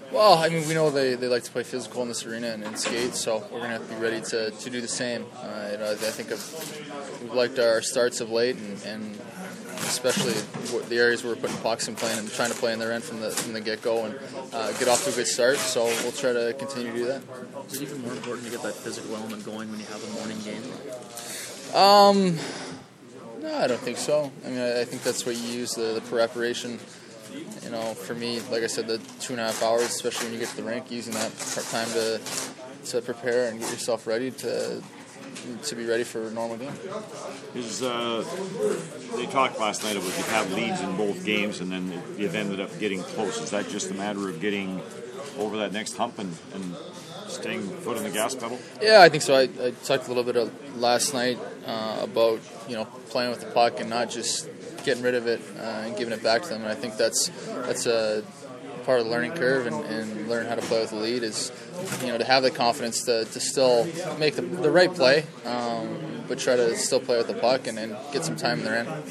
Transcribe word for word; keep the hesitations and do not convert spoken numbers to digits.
Well, I mean, we know they, they like to play physical in this arena and, and skate, so we're going to have to be ready to, to do the same. Uh, you know, I think I've, we've liked our starts of late, and, and especially the areas where we're putting pucks and playing and trying to play in their end from the from the get-go and uh, get off to a good start. So we'll try to continue to do that. Is it even more important to get that physical element going when you have a morning game? Um, no, I don't think so. I mean, I, I think that's what you use, the, the preparation. You know, for me, like I said, the two and a half hours, especially when you get to the rink, using that time to to prepare and get yourself ready to to be ready for a normal game. Is uh, they talked last night about you have leads in both games, and then you've ended up getting close. Is that just a matter of getting over that next hump and, and staying foot on the gas pedal? Yeah, I think so. I, I talked a little bit of last night uh, about you know playing with the puck and not just getting rid of it uh, and giving it back to them. And I think that's that's a part of the learning curve, and, and learn how to play with the lead is, you know, to have the confidence to, to still make the, the right play, um, but try to still play with the puck and, and get some time in their end.